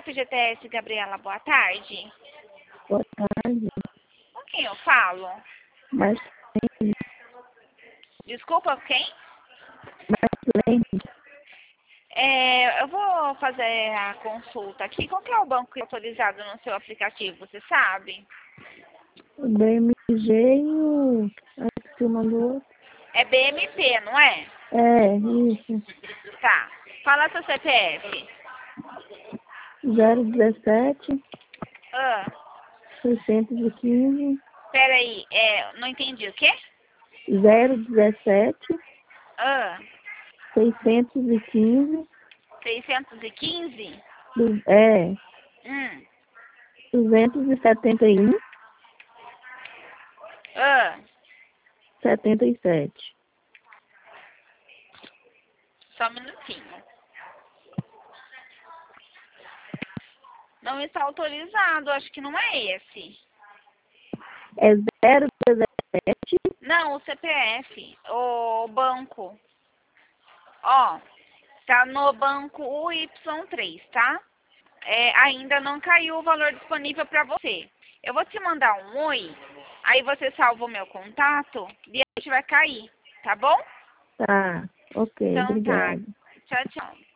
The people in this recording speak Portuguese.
FGTS, Gabriela, boa tarde. Boa tarde. Com quem eu falo? Marlene. Desculpa, quem? Marlene. Eu vou fazer a consulta aqui. Qual que é o banco autorizado no seu aplicativo, você sabe? O BMG e o... Acho que você mandou... É BMP, não é? É, isso. Tá. Fala seu CPF. 017 Ah, 615 peraí, não entendi o quê? 017 Ah, 615 615? é, Hum. 271 Ah, 77. só um minutinho. Não está autorizado, acho que não é esse. É 017 Não, o CPF, o banco. Ó, tá no banco UY3, tá? Ainda não caiu o valor disponível para você. Eu vou te mandar um oi, aí você salva o meu contato e a gente vai cair, tá bom? Tá, ok, Então tá. obrigada. Tchau, tchau.